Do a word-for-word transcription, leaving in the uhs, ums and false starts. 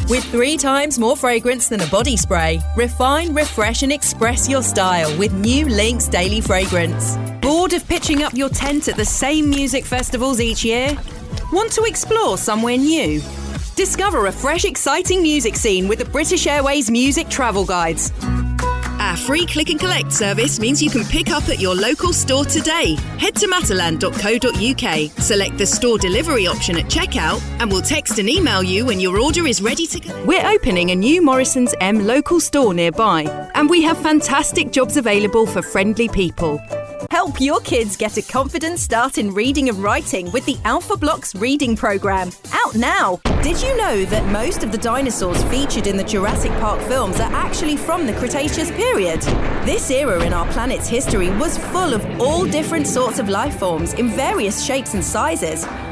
With three times more fragrance than a body spray, refine, refresh and express your style with new Lynx Daily Fragrance. Bored of pitching up your tent at the same music festivals each year? Want to explore somewhere new? Discover a fresh, exciting music scene with the British Airways Music Travel Guides. Our free click and collect service means you can pick up at your local store today. Head to matalan dot co dot uk, select the store delivery option at checkout, and we'll text and email you when your order is ready to collect. We're opening a new Morrison's M local store nearby, and we have fantastic jobs available for friendly people. Help your kids get a confident start in reading and writing with the Alpha Blocks reading programme. Out now! Did you know that most of the dinosaurs featured in the Jurassic Park films are actually from the Cretaceous period? This era in our planet's history was full of all different sorts of life forms in various shapes and sizes.